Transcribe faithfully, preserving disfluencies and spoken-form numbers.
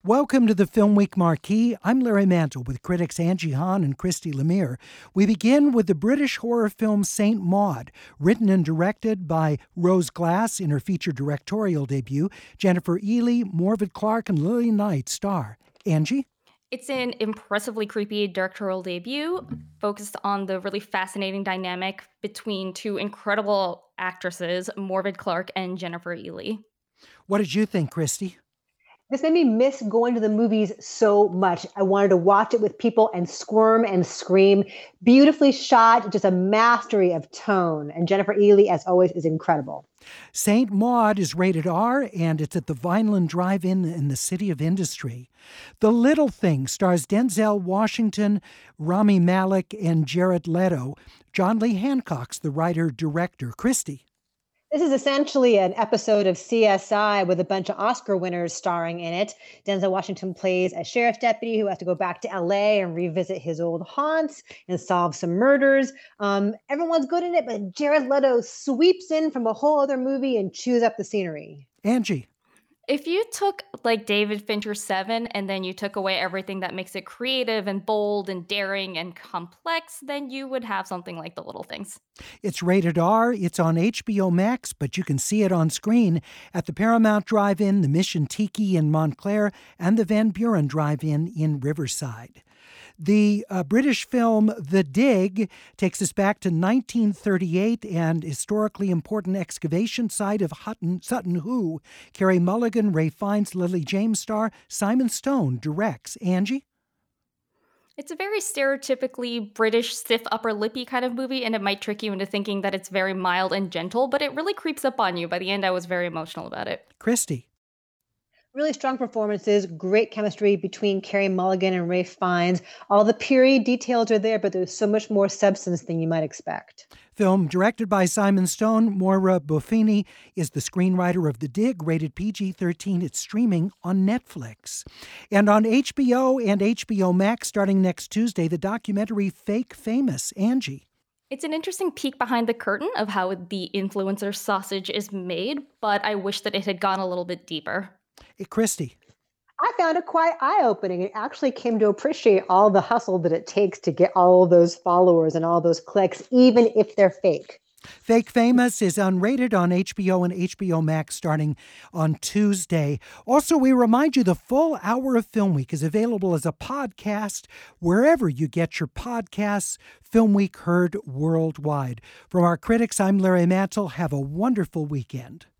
Welcome to the Film Week Marquee. I'm Larry Mantle with critics Angie Han and Christy Lemire. We begin with the British horror film Saint Maud, written and directed by Rose Glass in her feature directorial debut. Jennifer Ehle, Morvid Clark, and Lily Knight star. Angie? It's an impressively creepy directorial debut focused on the really fascinating dynamic between two incredible actresses, Morvid Clark and Jennifer Ehle. What did you think, Christy? This made me miss going to the movies so much. I wanted to watch it with people and squirm and scream. Beautifully shot, just a mastery of tone. And Jennifer Ehle, as always, is incredible. Saint Maud is rated R, and it's at the Vineland Drive-In in the City of Industry. The Little Thing stars Denzel Washington, Rami Malek, and Jared Leto. John Lee Hancock's the writer-director. Christy? This is essentially an episode of C S I with a bunch of Oscar winners starring in it. Denzel Washington plays a sheriff's deputy who has to go back to L A and revisit his old haunts and solve some murders. Um, everyone's good in it, but Jared Leto sweeps in from a whole other movie and chews up the scenery. Angie? If you took like David Fincher's Seven and then you took away everything that makes it creative and bold and daring and complex, then you would have something like The Little Things. It's rated R. It's on H B O Max, but you can see it on screen at the Paramount Drive-In, the Mission Tiki in Montclair, and the Van Buren Drive-In in Riverside. The uh, British film The Dig takes us back to nineteen thirty-eight and historically important excavation site of Hutton, Sutton Hoo. Carey Mulligan, Ray Fiennes, Lily James star. Simon Stone directs. Angie? It's a very stereotypically British stiff upper lippy kind of movie, and it might trick you into thinking that it's very mild and gentle, but it really creeps up on you. By the end, I was very emotional about it. Christy? Really strong performances, great chemistry between Carey Mulligan and Ray Fiennes. All the period details are there, but there's so much more substance than you might expect. Film directed by Simon Stone. Moira Buffini is the screenwriter of The Dig, rated P G thirteen. It's streaming on Netflix. And on H B O and H B O Max starting next Tuesday, the documentary Fake Famous. Angie? It's an interesting peek behind the curtain of how the influencer sausage is made, but I wish that it had gone a little bit deeper. Hey, Christy? I found it quite eye-opening. It actually came to appreciate all the hustle that it takes to get all those followers and all those clicks, even if they're fake. Fake Famous is unrated on H B O and H B O Max starting on Tuesday. Also, we remind you the full hour of Film Week is available as a podcast wherever you get your podcasts. Film Week heard worldwide. From our critics, I'm Larry Mantle. Have a wonderful weekend.